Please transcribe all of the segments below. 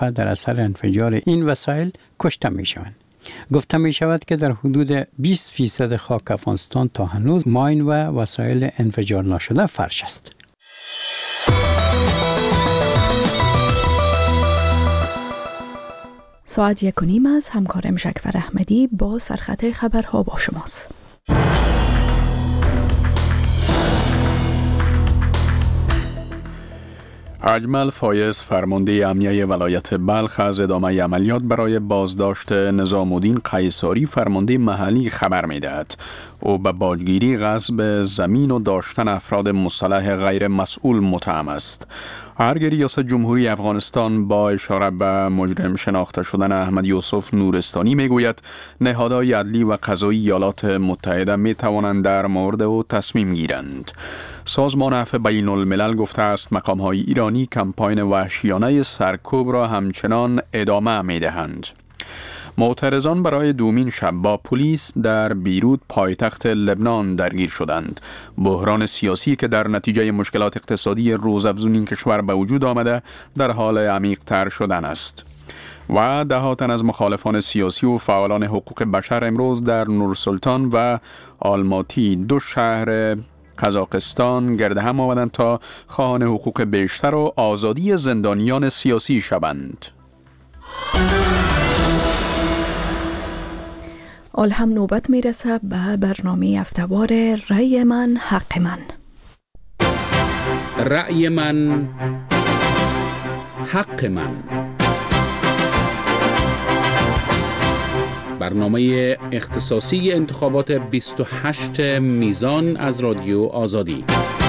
و در اثر انفجار این وسایل کشته می شوند. گفته می شود که در حدود 20% خاک افغانستان تا هنوز ماین و وسایل انفجار نشده فرش است. ساعت 1:30 از همکارم شکفر احمدی با سرخط خبرها با شماست. اجمل فایز فرمانده امنیه ولایت بلخ از ادامه عملیات برای بازداشت نظام الدین قیصاری فرمانده محلی خبر می‌دهد. او به باجگیری، غصب زمین و داشتن افراد مسلح غیر مسئول متهم است. هرگاه ریاست جمهوری افغانستان با اشاره به مجرم شناخته شدن احمد یوسف نورستانی میگوید نهادهای عدلی و قضایی ایالات متحده می توانند در مورد او تصمیم گیرند. سازمان عفو بین الملل گفته است مقام‌های ایرانی کمپاین وحشیانه سرکوب را همچنان ادامه می دهند. معترضان برای دومین شب با پلیس در بیروت پایتخت لبنان درگیر شدند. بحران سیاسی که در نتیجه مشکلات اقتصادی روزافزون این کشور به وجود آمده در حال عمیق‌تر شدن است. و ده تن از مخالفان سیاسی و فعالان حقوق بشر امروز در نورسلطان و آلماتی، دو شهر قزاقستان، گرد هم آمدند تا خواهان حقوق بیشتر و آزادی زندانیان سیاسی شوند. حال هم نوبت میرسه به برنامه هفته‌وار رأی من حق من. رأی من حق من، برنامه اختصاصی انتخابات 28 میزان از رادیو آزادی.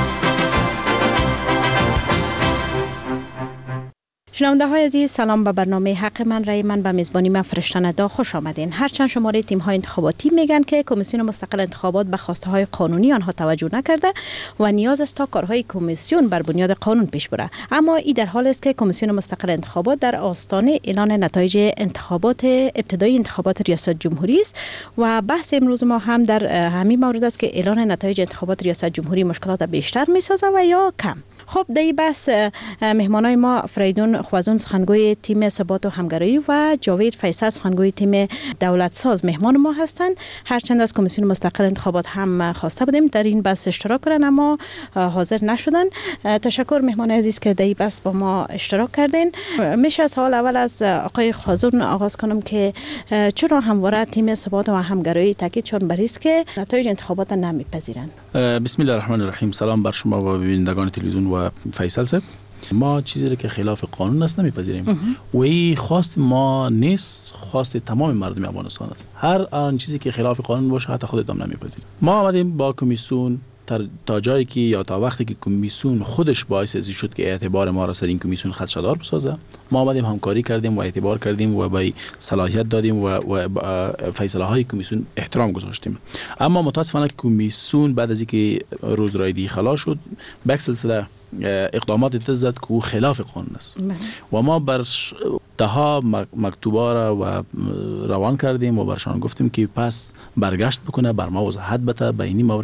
شنونده های عزیز، سلام. به برنامه حق من رأی من به میزبانی من فرشته ندا خوش آمدین. هرچند شماره تیم های انتخاباتی میگن که کمیسیون مستقل انتخابات به خواسته های قانونی آنها توجه نکرده و نیاز است تا کارهای کمیسیون بر بنیاد قانون پیش بره، اما این در حال است که کمیسیون مستقل انتخابات در آستانه اعلان نتایج انتخابات ابتدایی انتخابات ریاست جمهوری است و بحث امروز ما هم در همین مورد است که اعلان نتایج انتخابات ریاست جمهوری مشکلات بیشتر میسازه و یا کم. خب در این بحث مهمانای ما فریدون خوازون سخنگوی تیم ثبات و همگرایی و جاوید فیصل سخنگوی تیم دولت ساز مهمان ما هستند. هرچند از کمیسیون مستقل انتخابات هم خواسته بودیم در این بحث اشتراک کنن اما حاضر نشدن. تشکر مهمان عزیز که در این بحث با ما اشتراک کردین. میشه سوال اول از آقای خوازون آغاز کنم که چرا همواره تیم ثبات و همگرایی تاکیدشون بر است که نتایج انتخابات نمیپذیرن؟ بسم الله الرحمن الرحیم. سلام بر شما و بینندگان تلویزیون و فیصل صاحب. ما چیزی را که خلاف قانون است نمیپذیریم و این خواست ما نیست، خواست تمام مردم افغانستان است. هر آن چیزی که خلاف قانون باشه حتی خودت نمیپذیریم. ما آمدیم با کمیسیون تا جایی که یا تا وقتی که کمیسیون خودش باعث ازی شد که اعتبار ما را سر این کمیسیون خدشه‌دار بسازه، ما آمدیم همکاری کردیم و اعتبار کردیم و به صلاحیت دادیم و فیصله های کمیسیون احترام گذاشتیم. اما متاسفانه کمیسیون بعد از اینکه روز رایدی خلاص شد به سلسله اقدامات تزد که خلاف قانون است و ما بر دهها مکتوبا را و روان کردیم و برشان گفتیم که پس برگشت بکنه، بر ما وضاحت بده به اینی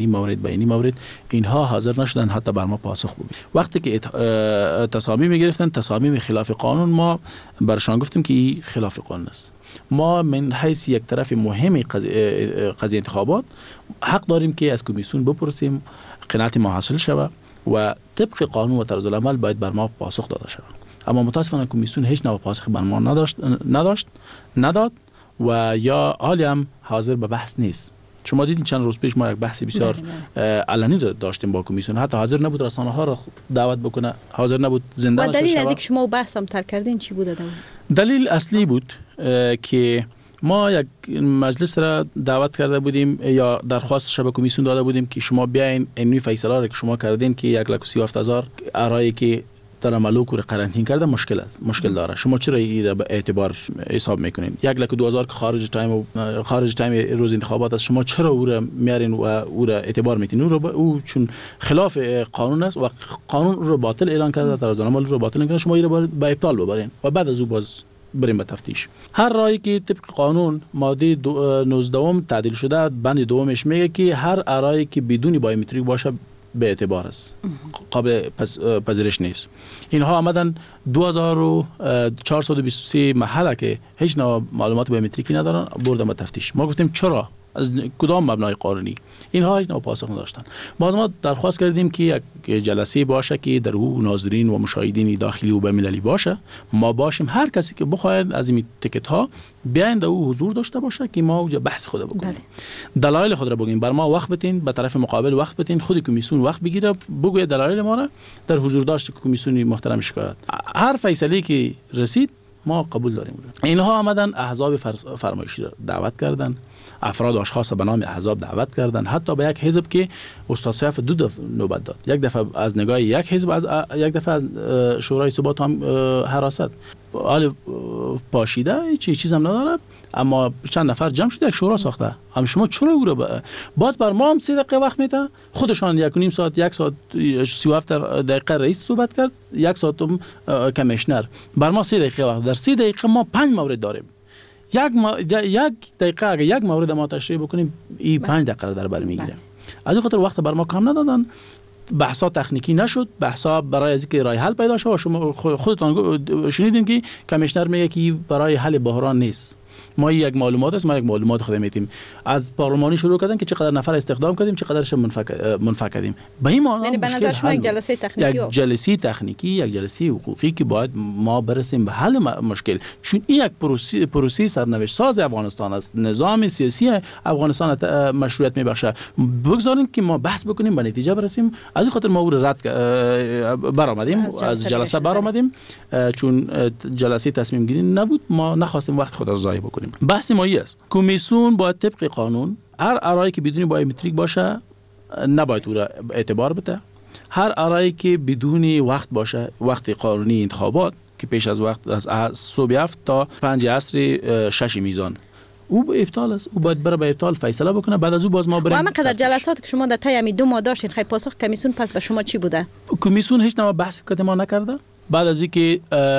مورد اینها حاضر نشدن حتی بر ما پاسخ بدن. وقتی که تصامیم میگرفتن تصامیم خلاف قانون، ما برشان گفتیم که این خلاف قانون است. ما من حیث یک طرف مهم قضیه انتخابات حق داریم که از کمیسیون بپرسیم قناعت ما حاصل شود و طبق قانون و طرز العمل باید بر ما پاسخ داده شود. اما متاسفانه کمیسیون هیچ نوع پاسخی بر ما نداد و یا حالی هم حاضر به بحث نیست. شما دیدین چند روز پیش ما یک بحث بسیار علنی داشتیم با کمیسیون، حتی حاضر نبود رسانه ها را دعوت بکنه، حاضر نبود زنده نشه. دلیل از اینکه شما بحث هم ترک کردین چی بوده؟ دلیل اصلی بود که ما یک مجلس را دعوت کرده بودیم یا درخواست شب کمیسیون داده بودیم که شما بیاین این فیصله را که شما کردین که 1,37,000 اعرایی که در ملوک رو قرنطین کرده مشکل داره، شما چرا این را به اعتبار حساب میکنین؟ 1,02,000 که خارج تایم روز انتخابات است، شما چرا او را میارین و او را اعتبار میتین؟ او چون خلاف قانون است و قانون رو باطل اعلان کرده، طرز العمل رو باطل کرده، شما این را به ابطال ببرین و بعد از او باز بریم به تفتیش. هر رایی که طبق قانون ماده 19 تعدیل شده بند دومش میگه که هر رایی که بدون بایومتریک باشه به اعتبار است، قابل پذیرش نیست. اینها آمدن 2423 محله که هیچ نوع معلومات بیومتریکی ندارن بردن به تفتیش. ما گفتیم چرا؟ از کدام مبنای قانونی؟ اینها هیچ نوع پاسخ نداشتن. ما درخواست کردیم که یک جلسه باشه که در او ناظرین و مشاهدین داخلی و بین‌المللی باشه، ما باشیم، هر کسی که بخواید از این تیکت ها بیاین در او حضور داشته باشه که ما اونجا بحث خود بکنیم. دلایل خود را بگیم، بر ما وقت بدین، به طرف مقابل وقت بدین، خود کمیسیون وقت بگیره بگوید دلایل ما را در حضور داشت کمیسیون محترم شکایت. هر فیصله که رسید ما قبول داریم. اینها آمدن احزاب فرمایشی را دعوت کردن، افراد اشخاص به نام احزاب دعوت کردن، حتی به یک حزب که استاد سیف 2 دفعه نوبت داد، یک دفعه از نگاه یک حزب، از یک دفعه از شورای ثبات هم حراست. حال پاشیده چیز هم نداره، اما چند نفر جمع شده یک شورا ساخته. هم شما چرا او رو باز بر ما هم 3 دقیقه وقت میده، خودشان 1.5 ساعت 1 ساعت 37 دقیقه رئیس صحبت کرد، 1 ساعت کمیشنر، بر ما 3 دقیقه وقت. در 3 دقیقه ما 5 مورد داریم. یک دقیقه اگه یک مورد ما تشریح بکنیم این 5 دقیقه در بر میگیره. از این خاطر وقت بر ما کم ندادن. بحثا تکنیکی نشد، بحثا برای از اینکه راه حل پیدا شه. و شما خودتان شنیدین که کمیشنر میگه که برای حل بحران نیست. ما یک معلومات است، ما یک معلومات خود میتیم. از پارلمانی شروع کردن که چقدر نفر استخدام کردیم، چقدرش منفک کردیم. به این معنی یعنی به نظر شما یک جلسه تکنیکی، یک جلسه تکنیکی، یک جلسه حقوقی که باید ما برسیم به حل مشکل، چون این یک پروسه سرنوشت ساز افغانستان است. نظام سیاسی افغانستان مشروعیت میبخشه. بگذاریم که ما بحث بکنیم، به نتیجه برسیم. از این خاطر ما او رد برآمدیم، از جلسه برآمدیم، چون جلسه تصمیم گیری نبود. ما نخواستیم وقت خود را ضایع بکنیم. بحث ما است کمیسیون باید طبق قانون هر آرایی که بدون بیومتریک باشه نباید او را اعتبار بده. هر آرایی که بدون وقت باشه، وقت قانونی انتخابات که پیش از وقت از صبح 7 تا 5 عصر 6 میزان، او به ابطال است. او باید بره به ابطال فیصله بکنه. بعد از او باز ما بریم. اما قدر جلسات که شما در طی 2 ماه داشتین، خیلی پاسخ کمیسیون پس به شما چی بوده؟ کمیسیون هیچ نوع بحث ما نکرده. بعد از اینکه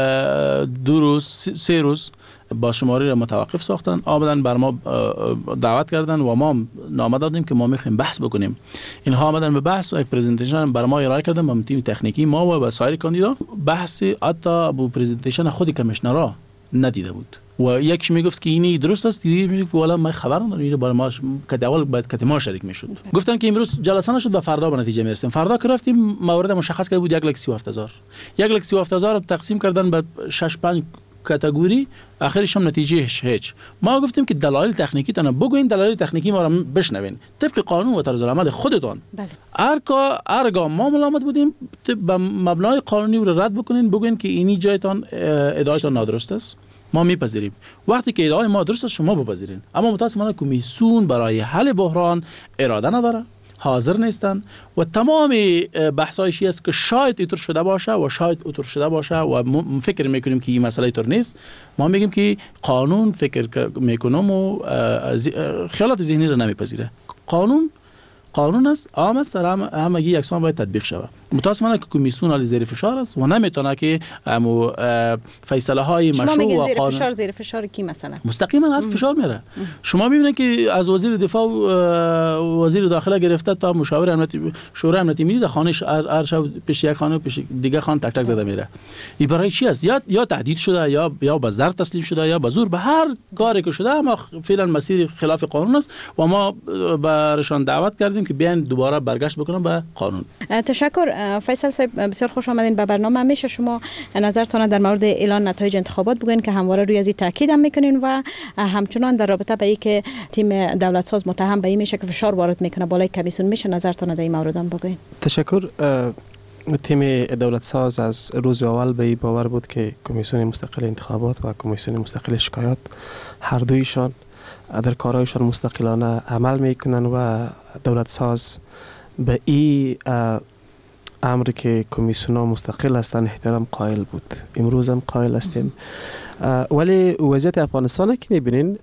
2 روز 3 روز با شماری را متوقف ساختن، آمدن بر ما دعوت کردن و ما نامه دادیم که ما میخوایم بحث بکنیم. اینها آمدن به بحث و یک پرزنتیشن بر ما ارائه کردن با تیم تکنیکی ما و سایر کاندیدا. بحث حتی با پرزنتیشن خود کمیشنرها ندیده بود و یکش میگفت که اینی درست است، دیگه میگفت والا من خبر ندارم، اینو برای ما که اول باید که ما شریک میشد. گفتن که امروز جلسه نشد و فردا به نتیجه میرسیم. فردا که رفتیم مورد مشخص کرده بود 1,37,000. 1,37,000 تقسیم کردن به 6-5 کاتگوری، آخرش هم نتیجه هیچ. ما گفتیم که دلایل تکنیکی تون بگوین، دلایل تکنیکی ما را بشنوین طبق قانون و طرز العمل خودتون. بله. هرگاه ما ملامت بودیم به مبنای قانونی رو رد بکنین، بگوین که اینی جایتان ادعایتان نادرست است، ما میپذیریم. وقتی که ادعای ما درست است شما بپذیرین. اما متاسفانه کمیسیون برای حل بحران اراده نداره، حاضر نیستن و تمام بحثایش است که شاید اینطور شده باشه و شاید اونطور شده باشه و فکر میکنیم که این مسئله اینطور نیست. ما میگیم که قانون فکر میکنم و خیالات ذهنی رو نمیپذیره. قانون است، عام است، همگی یکسان باید تطبیق شود. متاسفانه که کمیسیون علی زیر فشار است و نمیتونه که فیصله های مشروع و قانون زیر فشار کی مثلا مستقیما فشار میره. شما میبینید که از وزیر دفاع و وزیر داخله گرفته تا مشاور امنیتی شورای امنیتی ملی در خانه هر شب پیش یک خانه پیش دیگه خانه تک تک زده میره. این برای چی است؟ یا تهدید شده یا به ضرر تسلیم شده یا به زور، به هر کاری که شده اما فعلا مسیر خلاف قانون است و ما برشان دعوت کردیم که بیان دوباره برگشت بکنن به قانون. تشکر فیصل صاحب، بسیار خوش آمدین به برنامه. همیشه شما نظرتون در مورد اعلان نتایج انتخابات بگوین که همواره روی از این تاکید هم میکنین و همچنان در رابطه به اینکه تیم دولت ساز متهم به این میشه که فشار وارد میکنه بالای کمیسیون میشه، نظرتون در این مورد هم بگوین. تشکر. تیم دولت ساز از روز اول به این باور بود که کمیسیون مستقل انتخابات و کمیسیون مستقل شکایات هر دویشان در کارهایشان مستقلانه عمل میکنن و دولت ساز به این امر که کمیسیون ها مستقل هستند احترام قائل بود. امروز هم قائل هستیم. ولی وضعیت افغانستان که میبینین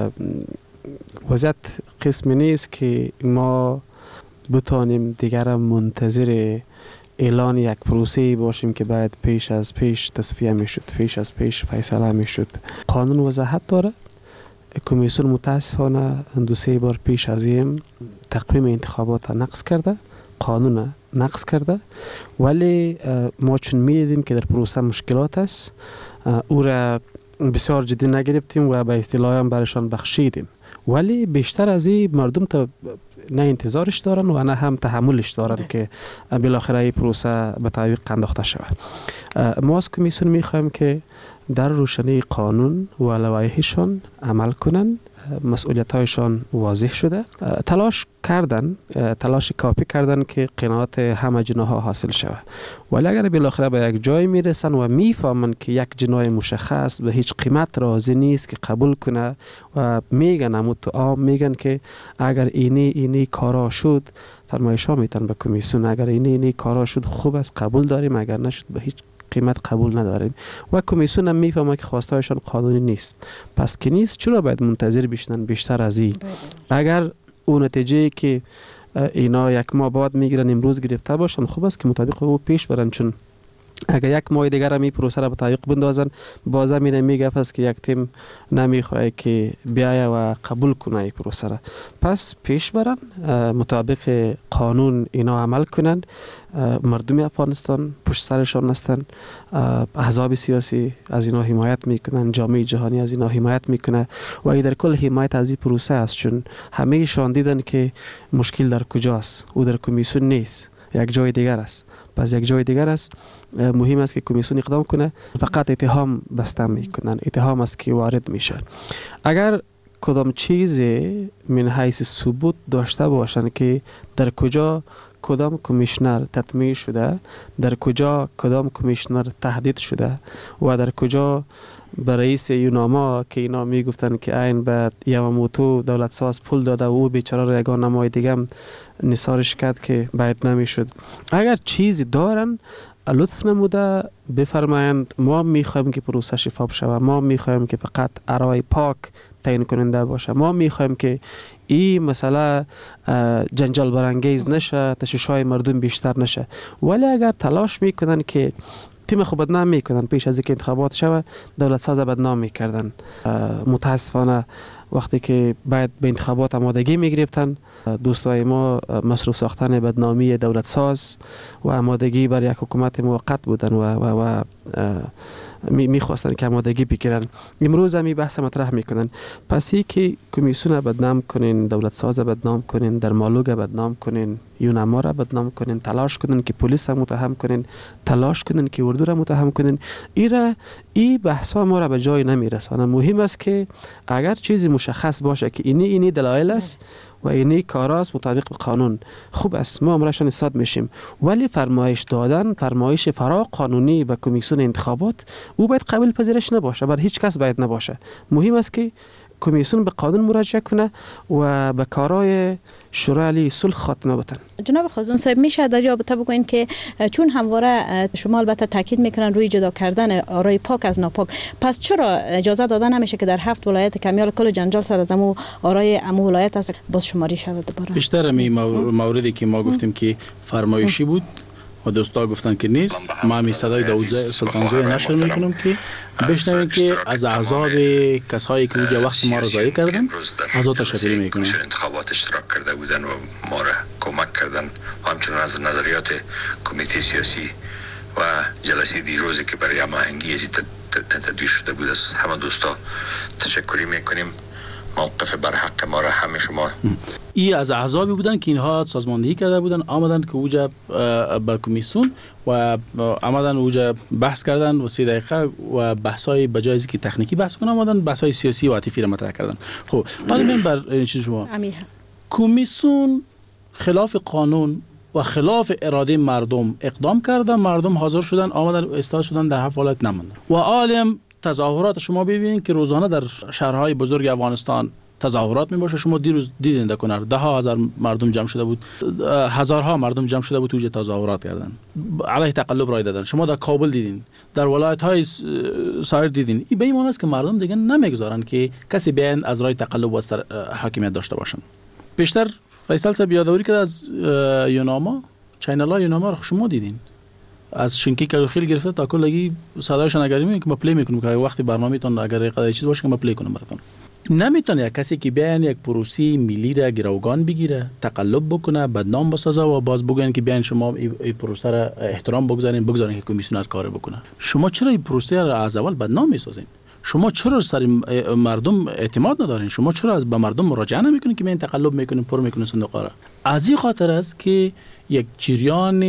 وضعیت قسمی نیست که ما بتانیم دیگر منتظر اعلان یک پروسه باشیم که باید پیش از پیش تصفیه میشد، پیش از پیش فیصله میشد. قانون وضاحت داره. کمیسیون متاسفانه 2-3 بار پیش از این تقویم انتخابات نقض کرده، قانون نقض کرده، ولی ما چون میدیدیم که در پروسه مشکلات است او را بسیار جدی نگرفتیم و به اصطلاح هم برشان بخشیدیم. ولی بیشتر از این مردم تا نه انتظارش دارن و نه هم تحملش دارن که بالاخره این پروسه به تعویق انداخته شود. ما از کمیسیون میخوایم که در روشنی قانون و لوایحشان عمل کنن، مسئولیت‌هایشان واضح شده، تلاش کافی کردن که قناعت همه جناها حاصل شود. ولی اگر بالاخره به یک جای میرسن و میفهمن که یک جنای مشخص به هیچ قیمت راضی نیست که قبول کنه و میگن همون تو عام میگن که اگر اینی کارا شد، فرمایش‌ها میتن به کمیسیون اگر اینی کارا شد خوب است قبول داریم، اگر نشد به هیچ قیمت قبول نداریم. و کمیسیون هم میفهمه که خواستهایشان قانونی نیست. پس که نیست چرا باید منتظر بشنن بیشتر از این؟ اگر اون نتیجه که اینا یک ماه بعد میگیرن امروز گرفته باشن، خوب است که مطابق او پیش برن، چون اگر یک ماه دیگر هم این پروسه را به تعویق بندازن، باز هم میگه است که یک تیم نمیخواد که بیایه و قبول کنه این پروسه را. پس پیش برن، مطابق قانون اینا عمل کنن. مردم افغانستان پشت سرشان هستن، احزاب سیاسی از اینا حمایت میکنن، جامعه جهانی از اینا حمایت میکنه و ای در کل حمایت از این پروسه است، چون همه شان دیدن که مشکل در کجاست. او در کمیسیون نیست، یک جای دیگر است. پس یک جای دیگر است. مهم است که کمیسیون اقدام کنه. فقط اتهام بسته میکنن، اتهام است که وارد میشه. اگر کدام چیزی من حیث ثبوت داشته باشن که در کجا کدام کمیشنر تطمیع شده، در کجا کدام کمیشنر تهدید شده و در کجا به رئیس یوناما که اینا میگفتن که این به یاماموتو دولت ساز پول داده و او بیچاره را یگان نمای دیگه نثارش کرد که باید نمیشد. اگر چیزی دارن لطف نموده بفرمایند ما میخوایم که پروسه شفاف شود، ما میخوایم که فقط ارائه پاک تعیین کننده باشه، ما میخوایم که این مسئله جنجال برانگیز نشه، تشویش‌های مردم بیشتر نشه. ولی اگر تلاش میکنن که تیم خود بدنام میکنن، پیش از اینکه انتخابات شود دولت ساز بدنام میکردن، متاسفانه وقتی که باید به انتخابات آمادگی میگرفتن دوستای ما مصروف ساختن بدنامی دولت ساز و آمادگی برای یک حکومت موقت بودن و میخواستن که آمادگی بگیرن. امروز هم این بحث مطرح میکنن. پس ای که کمیسیون بدنام کنین، دولت ساز بدنام کنین، در مالوگ بدنام کنین، یوناما را بدنام کنین، تلاش کنین که پلیس را متهم کنین، تلاش کنین که اردو را متهم کنین، این بحث ها ما را به جای نمیرسانه. مهم است که اگر چیزی مشخص باشه که اینی دلایل است و اینی کاراست مطابق به قانون، خوب است، ما امرشان استاد میشیم. ولی فرمایش دادن، فرمایش فرا قانونی به کمیسیون انتخابات، او باید قابل پذیرش نباشه، بر هیچ کس باید نباشه. مهم است که کمیسیون به قانون مراجعه کنه و به کارهای شورای عالی صلح خاتمه بدن. جناب خازون صاحب، میشه در رابطه بگوین که چون همواره شما البته تاکید میکنن روی جدا کردن آرای پاک از ناپاک، پس چرا اجازه داده نمیشه که در 7 ولایت کمیال کل جنجال سر از امو آرای امو ولایت است باز شماری شود دوباره؟ بیشتر می موردی که ما گفتیم که فرمایشی بود و دوستا گفتن که نیست، ما می صدای داوود سلطانزوی نشر میکنم که بشنویم که از احزاب کسایی که اونجا وقت ما را ضایع کردن ازا تشکر میکنم. انتخابات اشتراک کرده بودن و ما را کمک کردن و همچنان از نظریات کمیته سیاسی و جلسه دیروزی که برای هماهنگی تدوین شده بود از همه دوستا تشکری میکنیم. موقف بر حق ما را همه شما. ای از احزابی بودن که اینها سازماندهی کرده بودن، آمدن که اوجا با کمیسیون و آمدن اوجا بحث کردن و 3 دقیقه و بحثای بجایزی که تکنیکی بحث کنن آمدن بحثای سیاسی و عاطفی را مطرح کردن. خب حالا من بر این چیز شما کمیسیون خلاف قانون و خلاف اراده مردم اقدام کردن، مردم حاضر شدن آمدن استاد شدن در 7 ولایت نموندن و عالم تظاهرات شما ببینید که روزانه در شهرهای بزرگ افغانستان تظاهرات میباشه. شما دیروز دیدین در کنار 10,000 مردم جمع شده بود، هزارها مردم جمع شده بود توی تظاهرات کردن، علیه تقلب رای دادن. شما در کابل دیدین، در ولایت‌های سایر دیدین. این به این معنی است که مردم دیگه نمیگذارن که کسی بیان از رای تقلب و حاکمیت داشته باشن. بیشتر فیصل صاحب یادآوری کرد از یوناما، چینل‌های یوناما رو شما دیدین، از شینکی کلوخیل گرفته تا کلگی صدایشان اگر میگم که ما پلی میکنیم که وقتی برنامه‌تون اگر قضیه چیز باشه که ما پلی کنیم براتون. نمیتونه کسی که بیان یک پروسه ملی را گروگان بگیره، تقلب بکنه، بدنام بسازه و باز بگن که بیان شما این پروسه را احترام بگذارین که کمیسیونر کار بکنه. شما چرا این پروسه را از اول بدنام میسازین؟ شما چرا سر مردم اعتماد ندارین؟ شما چرا به مردم مراجعه نمیکنین که من تقلب میکنین، پر میکنین صندوق را؟ از این خاطر است که یک جریان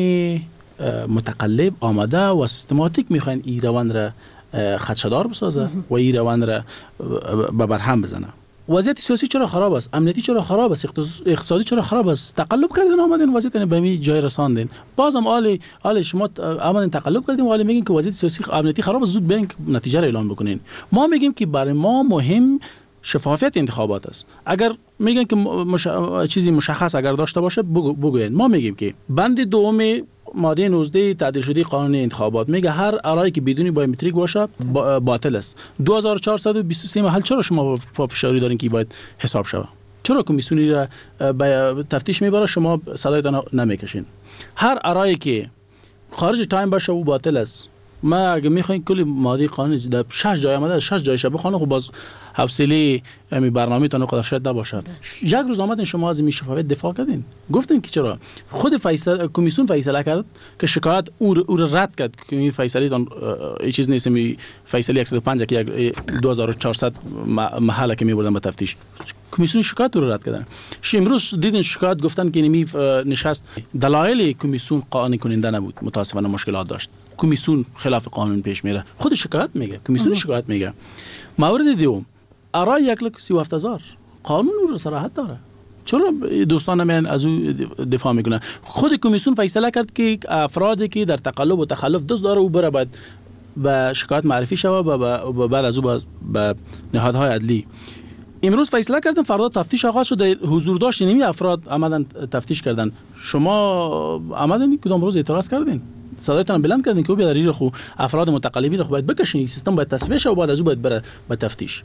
متقلب آمده و سیستماتیک میخواین این روند را خدشه‌دار بسازه و این روند را به برهم بزنه. وضعیت سیاسی چرا خراب است؟ امنیتی چرا خراب است؟ اقتصادی چرا خراب است؟ تقلب کردن آمدن وضعیت به این جای رساندین. بازم آل شما آمدن تقلب کردین و حالا میگین که وضعیت سیاسی امنیتی خراب است، زود بیاین نتیجه را اعلام بکنین. ما میگیم که برای ما مهم شفافیت انتخابات است. اگر میگن که چیزی مشخص اگر داشته باشه بگوین. ما میگیم که بند دوم ماده 19 تعدیل شده قانون انتخابات میگه هر آرایی که بدون بایومتریک باشه باطل است. 2423 محل چرا شما فشاری دارین که باید حساب شود؟ چرا کمیسیونی را به تفتیش میبره شما صدایتان نمیکشین؟ هر آرایی که خارج تایم باشه او باطل است. ما اگه میخواین کلی ماده قانون در 6 جای آمده 6 جایش بخونه خب باز حوصله می برنامه‌تون قدر شد نباشه. یک روز آمدین شما از این شفافیت دفاع کردین، گفتین که چرا خود فیصله کمیسیون فیصله کرد که شکایت او رد کرد که این فیصله تون چیز نیست، می فیصله 105 که 2400 محله که میبردن به تفتیش کمیسیون شکایت رو رد کردن. امروز دیدین شکایت گفتن که نمی نشست دلایل کمیسیون قانع کننده نبود، متاسفانه مشکلات داشت. کمیسیون خلاف قانون پیش میره، خود شکایت میگه، کمیسیون شکایت میگه. مورد دوم آرای 1,37,000 قانون رو صراحت داره. چرا دوستان من از او دفاع میکنن؟ خود کمیسیون فیصله کرد که افرادی که در تقلب و تخلف دست داره او بره باید به شکایت معرفی شود و بعد از او به نهادهای عدلی. امروز فیصله کردن فردا تفتیش آغاز شد، حضور داشت نمی افراد آمدن تفتیش کردن. شما آمدن کدام روز اعتراض کردین؟ صدایتان بلند کردین که او بیادری رو خو افراد متقلبین رو باید بکشین، سیستم باید تصفیه شه و بعد از او باید بره به تفتیش.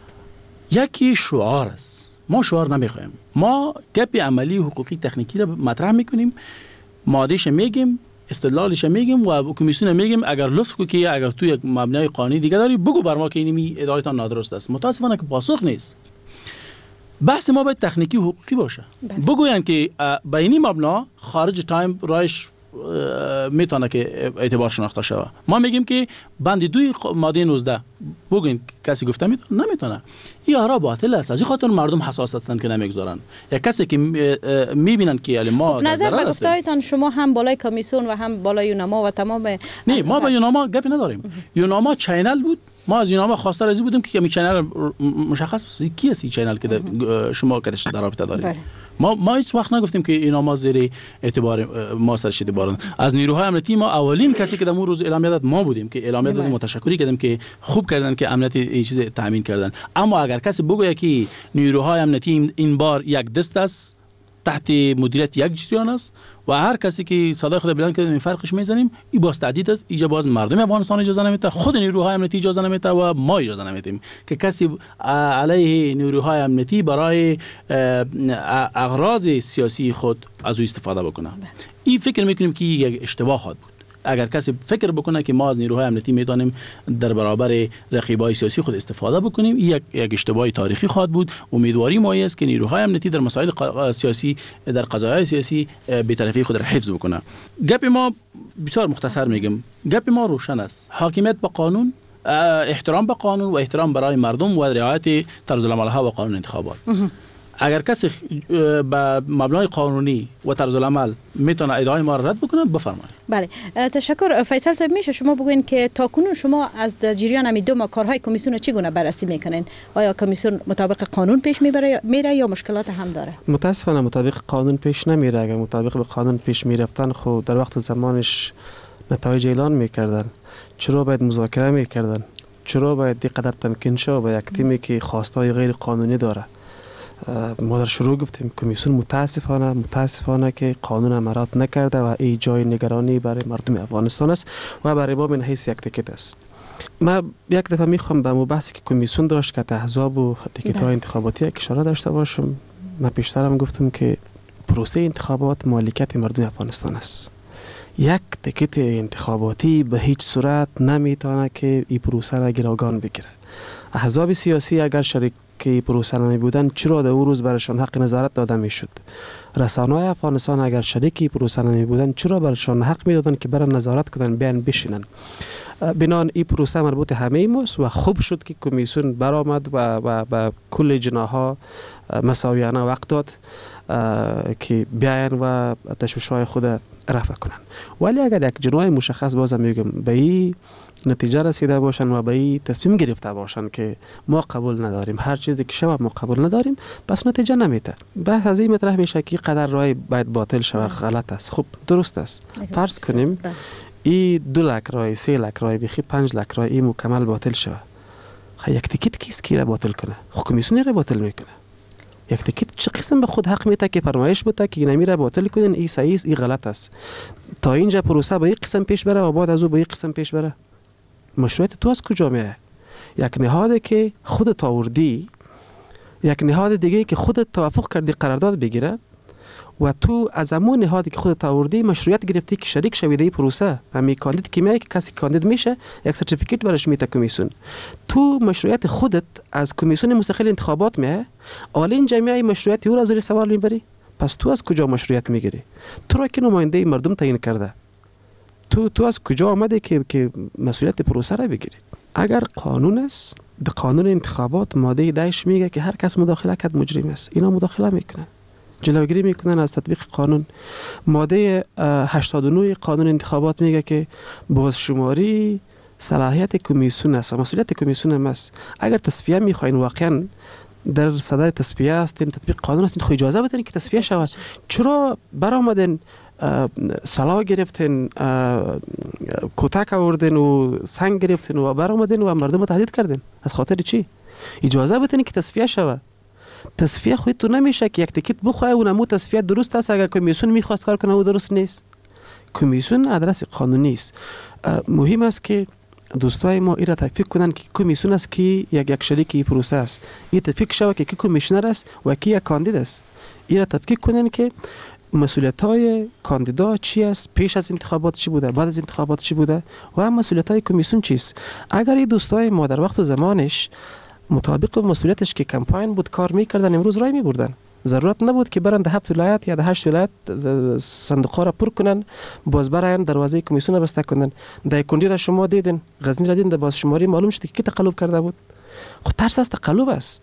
یکی شعار است. ما شعار نمیخوایم. ما گپ عملی و حقوقی تکنیکی رو مطرح میکنیم، مادهش میگیم، استدلالش میگیم و کمیسیون میگیم اگر لطف کو که اگر تو یک مبنای قانونی دیگه داری بگو بر ما که اینمی ادعایتان نادرست است. متاسفانه که پاسخ نیست. بحث ما باید تکنیکی و حقوقی باشه. بگوین که به این مبنا خارج تایم رایش میتونه که اعتبار شناخته شود. ما میگیم که بند 2 ماده 19 بگین کسی گفته نمیتونه. این آرا باطل است. از این خاطر مردم حساس هستن که نمیگذارن. یا کسی که میبینن که ما نظر به گفتهایتان شما هم بالای کمیسیون و هم بالای یوناما و تمام نه ما با یوناما گپی نداریم. یوناما چینل بود. ما از یوناما خواستار ازی بودیم که می چینل مشخص کی است این چینل که شما کارش در رابطه دارید. ما هیچ وقت نگفتیم که اینا ما زیر اعتبار ما سرش اعتبار. از نیروهای امنیتی ما اولین کسی که در اون روز اعلامیه داد ما بودیم که اعلامیه دادیم، متشکری کردیم که خوب کردن که امنیت این چیز تامین کردن. اما اگر کسی بگه که نیروهای امنیتی این بار یک دست است تحت مدیریت یک جریان است و هر کسی که صدای خود بلند کرده این فرقش میزنیم، این باز تهدید است. اینجا باز مردم افغانستان اجازه نمیده، خود نیروهای امنیتی اجازه نمیده و ما اجازه نمیدیم که کسی علیه نیروهای امنیتی برای اغراض سیاسی خود از او استفاده بکنه. این فکر میکنیم که یک اشتباه خواهد بود. اگر کسی فکر بکنه که ما از نیروهای امنیتی میتونیم در برابر رقیبای سیاسی خود استفاده بکنیم، یک اشتباه تاریخی خواهد بود. امیدواری ما است که نیروهای امنیتی در مسائل سیاسی در قضایای سیاسی بی‌طرفی خود را حفظ بکنه. گپ ما بسیار مختصر میگم، گپ ما روشن است. حاکمیت به قانون، احترام به قانون و احترام برای مردم و رعایت طرز العمل‌ها و قانون انتخابات. اگر کسی با مبنای قانونی و طرز العمل میتونه ادعای ما را رد بکنه بفرمایید. بله تشکر. فیصل صاحب میشه شما بگوین که تاکنون شما از جریان همی دو کارهای کمیسیون چگونه بررسی میکنین؟ آیا کمیسیون مطابق قانون پیش میره یا مشکلات هم داره؟ متاسفانه مطابق قانون پیش نمیره. اگر مطابق به قانون پیش میرفتن خود در وقت زمانش نتایج اعلان میکردن. چرا باید مذاکره میکردن؟ چرا باید دیقدر تمکین شه با یک تیمی که خواستای غیر قانونی داره؟ ما در شروع گفتیم کمیسیون متاسفانه که قانون امارات نکرده و این جای نگرانی برای مردم افغانستان است و برای ما من حیث یک تیکت است. ما یک دفعه میخوام به بحثی که کمیسیون داشت که احزاب و تیکت های انتخاباتی اشاره داشته باشم. من پیشترم گفتم که پروسه انتخابات مالکیت مردم افغانستان است. یک تیکت انتخاباتی به هیچ صورت نمیتونه که این پروسه را گروگان بگیره. احزاب سیاسی اگر که پروسه نمی بودن چرا در اون روز برشان حق نظارت داده می شد؟ رسانه‌های افغانستان اگر شریکی پروسه نمی بودن چرا برشان حق می دادن که برن نظارت کنن بیان بشینن؟ بنان این پروسه مربوط همه ماست و خوب شد که کمیسیون برآمد و کل جناح‌ها مساویانه وقت داد که بیاین و تشویش‌های خود رفع کنن. ولی اگر یک جناح مشخص بازم میگم به این نتیجه رسیده باشن و به این تصمیم گرفته باشن که ما قبول نداریم، هر چیزی که شود ما قبول نداریم، پس نتیجه نمیده. بحث از این مطرح میشه که قدر رای باید باطل شود غلط است. خب درست است. فرض کنیم این 2 لک رای، 3 لک رای، بخی 5 لک رای این مکمل باطل شود. خب یک تیکت کیست کی را باطل کنه؟ خب کمیسیون را باطل میکنه. یک تیکت چه قسم به خود حق میده که فرمایش بده که اینمی را باطل کنین، این صحیح است، این غلط است. تا اینجا پروسه به این قسم پیش بره و بعد از او به این قسم پیش بره. مشروعیت تو از کجا میاد؟ یک نهادی که خودت آوردی، یک نهاد دیگه که خودت توافق کردی قرارداد بگیره و تو از همون نهادی که خودت آوردی مشروعیت گرفتی که شریک شوی در این پروسه. همین کاندید که میای که کسی کاندید میشه یک سرتیفیکیت برش میده کمیسیون. تو مشروعیت خودت از کمیسیون مستقل انتخابات میای، آلین جمعی مشروعیت او را زیر سوال میبری. پس تو از کجا مشروعیت میگیری؟ تو را که نماینده مردم تعیین کرده، تو از کجا آمده که مسئولیت پروسه را بگیری؟ اگر قانون است، در قانون انتخابات ماده 10 میگه که هر کس مداخله کرد مجرم است. اینا مداخله میکنن، جلوگیری میکنن از تطبیق قانون. ماده 89 قانون انتخابات میگه که بازشماری صلاحیت کمیسیون است و مسئولیت کمیسیون هم است. اگر تصفیه میخواین واقعا در صدای تصفیه هستین، تطبیق قانون هستین، خو اجازه بدین که تصفیه شود. چرا برآمدن سلاح گرفتن، کتک آوردن و سنگ گرفتن و برآمدن و مردم رو تهدید کردن؟ از خاطر چی؟ اجازه بدین که تصفیه شود. تصفیه خود تو نمیشه که یک تیکت بخواه و نمو تصفیه درست است. اگر کمیسیون میخواست کار کنه و درست نیست. کمیسیون ادرس قانونی است. مهم است که دوستای ما ایرا تفکیک کنن که کمیسیون است که یک شریک پروسه است. این تفکیک شود که کی کمیشنر است و کی یک کاندید است. ایرا تفکیک کنن که مسئولیت‌های کاندیدا چی است، پیش از انتخابات چی بوده، بعد از انتخابات چی بوده و مسئولیت‌های کمیسیون چیست. اگر این دوستای ما در وقت و زمانش مطابق مسئولیتش که کمپاین بود کار میکردن، امروز رای میبردن. ضرورت نبود که برن 7 ولایت یا 8 ولایت صندوق‌ها را پر کنن، باز براین دروازه کمیسیون را بسته کنن. در کندی را شما دیدین، غزنی را دیدین، باز شماری معلوم شد که کی تقلب کرده بود. خب ترس از تقلب است.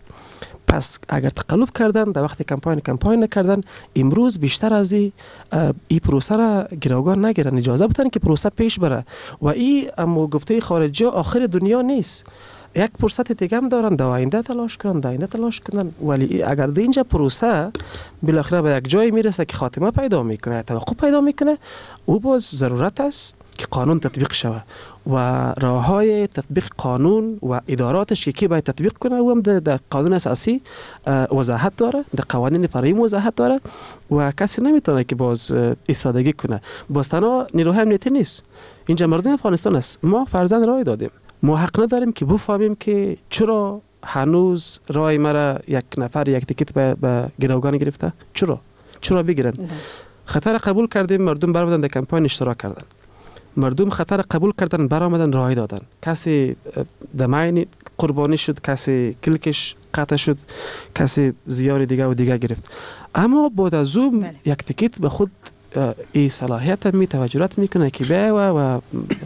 پس اگر تقلب کردن در وقت کمپاین نکردن، امروز بیشتر از این پروسه را گروگان نگیرن، اجازه بدن که پروسه پیش بره. و این اما گفته خارجی آخر دنیا نیست. یک فرصت دیگه هم دارن، در آینده تلاش کنن. ولی اگر در اینجا پروسه بالاخره به یک جایی میرسه که خاتمه پیدا میکنه، توقف پیدا میکنه، او باز ضرورت است که قانون تطبیق شود و راههای تطبیق قانون و اداراتش که کی باید تطبیق کنه او هم در قانون اساسی وضاحت داره، در قوانین فرعی وضاحت داره و کسی نمیتونه که باز ایستادگی کنه. باز تنها نیروهای امنیتی نیست، اینجا مردم افغانستان است. ما فرزند رای دادیم، ما حق نداریم که بفهمیم که چرا هنوز رای مرا یک نفر یک تیکت به گروگان گرفته. چرا بگیرن؟ خطر قبول کردیم، مردم برآمدن در کمپاین اشتراک کردن، مردم خطر قبول کردن برآمدن رای دادن، کسی دماین قربانی شد، کسی کلکش قطع شد، کسی زیان دیگه گرفت. اما بعد از اون یک تیکت به خود این صلاحیت می توجهات میکنه که بیا و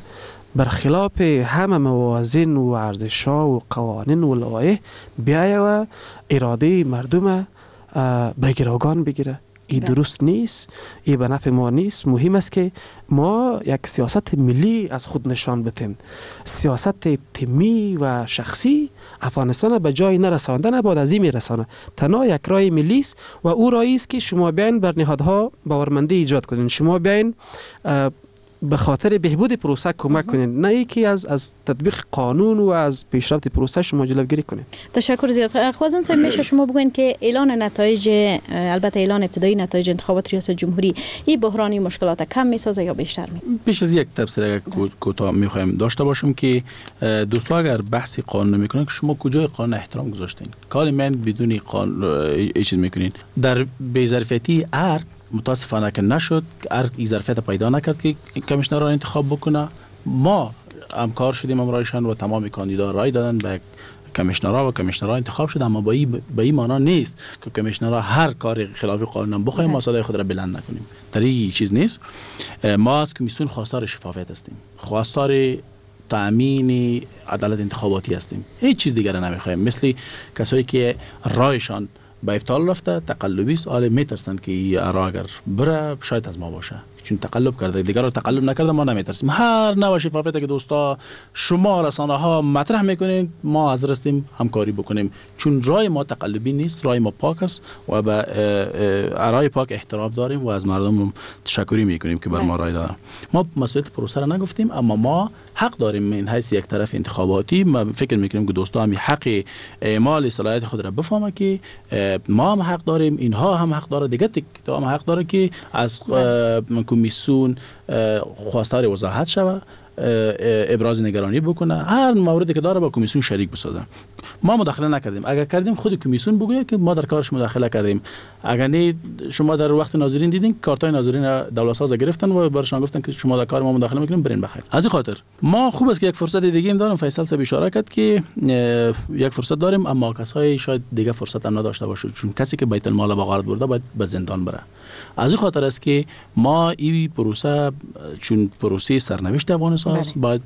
برخلاف همه موازین و ارزش‌ها و قوانین و لوایح بیاید و اراده مردم به گروگان بگیره. این درست نیست، این به نفع ما نیست. مهم است که ما یک سیاست ملی از خود نشان بدیم. سیاست تیمی و شخصی افغانستان به جای نرساندن بعد از این میرسانه. تنها یک رای ملی است و او رایی است که شما بیاین بر نهادها باورمندی ایجاد کنین، شما بیاین به خاطر بهبود پروسه کمک کنین، نه اینکه از تطبیق قانون و از پیشرفت پروسه شما جلوگیری کنین. تشکر زیاد. خوازن صاحب میشه شما بگوین که اعلان نتایج، البته اعلان ابتدایی نتایج انتخابات ریاست جمهوری، این بحرانی مشکلات کم میسازه یا بیشتر می؟ بیش از یک تفسیر کوتاه میخوایم داشته باشیم که دوستان اگر بحثی قانون میکنن که شما کجای قانون احترام گذاشتین؟ کار من بدون قانون چیز میکنین. در بی‌ظرفیتی ارگ متاسفانه که نشد، ارگ این ظرفیت پیدا نکرد که کمیشنر را انتخاب بکنه. ما همکار شدیم امرایشان و تمام کاندیدا رای دادن به کمیشنرها و کمیشنرها انتخاب شده، اما به این معنا نیست که کمیشنرها هر کار خلاف قانون بخوایم ما صدای خود را بلند نکنیم. در این چیز نیست. ما از کمیسیون خواستار شفافیت هستیم، خواستار تامین عدالت انتخاباتی هستیم، هیچ چیز دیگر نمیخوایم. مثل کسایی که رایشان به ابطال رفته تقلبی است، حالا میترسن که این راه اگر بره شاید از ما باشه، چون تقلب کرده، دیگر رو تقلب نکرده، ما نمیترسیم. هر نوع شفافیت که دوستا شما رسانه ها مطرح میکنین ما حاضر هستیم همکاری بکنیم، چون رای ما تقلبی نیست، رای ما پاک است و به رای پاک احترام داریم و از مردم تشکری میکنیم که بر ما رای دادن. ما مسئولیت پروسه را نگفتیم، اما ما حق داریم من حیث یک طرف انتخاباتی. ما فکر میکنیم که دوستا هم حق اعمال صلاحیت خود را بفهمه که ما هم حق داریم، اینها هم حق داره، دیگه هم حق داره که از کمیسیون خواستار وضاحت شوه، ابراز نگرانی بکنه، هر موردی که داره با کمیسیون شریک بسازه. ما مداخله نکردیم، اگر کردیم خود کمیسیون بگه که ما در کارش مداخله کردیم. اگر نه شما در وقت ناظرین دیدین کارتای ناظرین دولت ساز گرفتن و برشان گفتن که شما در کار ما مداخله میکنیم، برین بخیر. از این خاطر ما خوب است که یک فرصت دیگه هم داریم. فیصل صاحب اشاره کرد که یک فرصت داریم، اما کسایی شاید دیگه فرصت هم نداشته باشه، چون کسی که بیت المال با غارت برده باید به زندان بره. از این خاطر است که ما این پروسه، چون پروسه سرنوشت افغانستان است، باید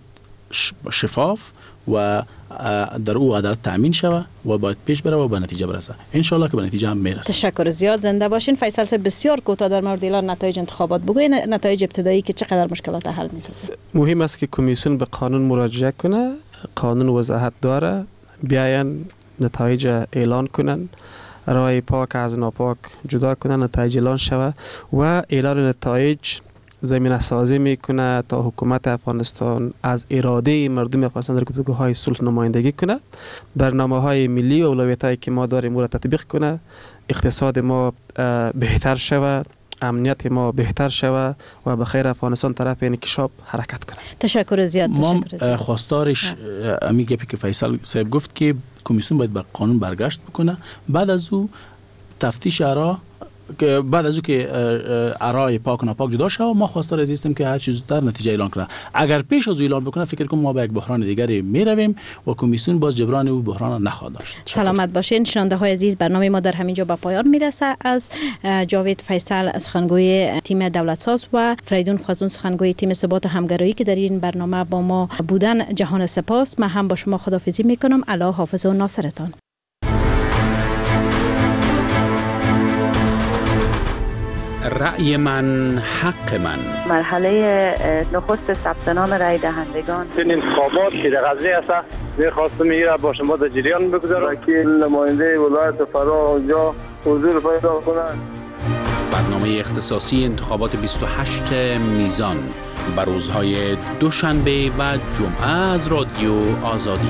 شفاف و در او عدالت تامین شود و باید پیش بره و به نتیجه برسه. ان شاء الله که به نتیجه هم میرسه. تشکر زیاد، زنده باشین. فیصل صاحب بسیار کوتاه در مورد اعلان نتایج انتخابات بگوین، نتایج ابتدایی که چقدر مشکلات حل میسازه. مهم است که کمیسیون به قانون مراجعه کنه، قانون وضاحت داره، بیاین نتایج اعلان کنن، رای پاک از ناپاک جدا کنن، نتایج اعلان شوه و اعلان نتایج زمینه سازی میکنه تا حکومت افغانستان از اراده مردم افغانستان در گفتگوهای صلح نمایندگی کنه، برنامه‌های ملی و اولویتایی که ما داریم را تطبیق کنه، اقتصاد ما بهتر شوه، امنیت ما بهتر شوه و به خیر افغانستان طرف انکشاف حرکت کنه. تشکر زیاد. ما خواستارش امی گپی که فیصل صاحب گفت که کمیسیون باید به قانون برگشت بکنه، بعد از او تفتیش آرا که بعد از او که آرای پاک و ناپاک جدا شود، ما خواستار هستیم که هر چیز زودتر نتیجه اعلان کنه. اگر پیش از اعلان بکنه فکر کنم ما به یک بحران دیگری میرویم و کمیسیون باز جبران او بحران نخواهد داشت. سلامت باشین شنونده های عزیز، برنامه ما در همینجا به پایان میرسه. از جاوید فیصل سخنگوی تیم دولت ساز و فریدون خوازون سخنگوی تیم ثبات و همگرایی که در این برنامه با ما بودن جهان سپاس. من هم با شما خداحافظی میکنم. الله حافظ و ناصرتان. رأی من حق من. مرحله نخست ثبت نام رای دهندگان. این انتخابات که در قضیه است می‌خواستم میره با شما در جریان بگذارم. وکیل نماینده ولایت فرا اونجا حضور پیدا کنند. برنامه اختصاصی انتخابات 28 میزان بر روزهای دوشنبه و جمعه از رادیو آزادی.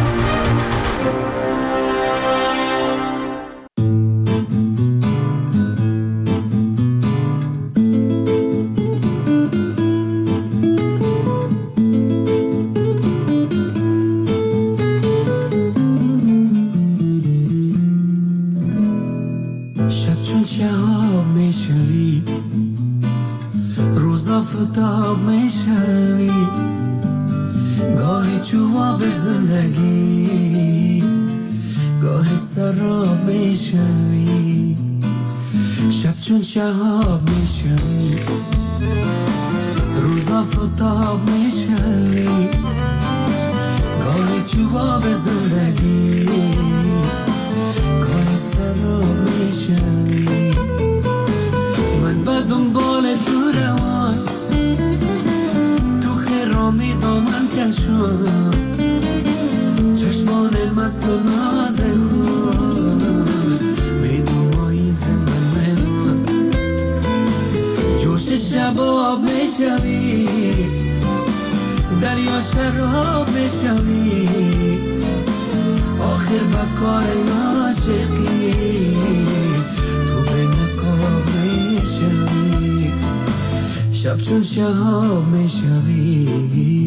آفتاب میشوی گاهی جواب زندگی گاهی سراب میشوی شب چون شهاب میشوی روز آفتاب میشوی گاهی جواب زندگی گاهی سراب میشوی من بر دنبال تو روان تو خرامی دامن کشم چشمان مست و ناز خود میدومایی زمان جوش شباب میشوی دریا شراب میشوی آخر بکار عاشقی تو به نقاب میشوی شب چون شهاب میشوی